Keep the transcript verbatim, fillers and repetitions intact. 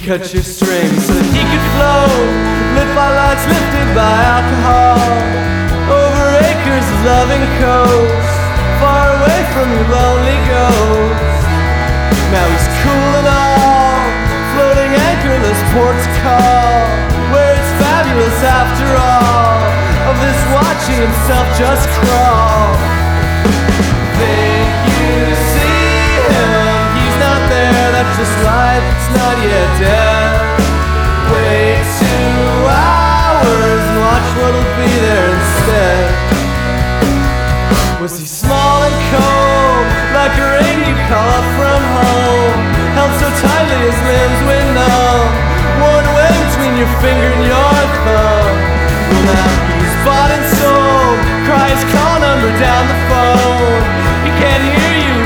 cut your strings so that he could float, lit by lights lifted by alcohol, over acres of loving coast, far away from your lonely ghost. Now he's cool and all, floating anchorless ports call, where it's fabulous after all, of this watching himself just crawl. Think you see him, he's not there, that's just light, it's not yet dead. Wait two hours and watch what'll be there instead. Was he small and cold, like a rain you call up from home, held so tightly his limbs went numb, worn away between your finger and your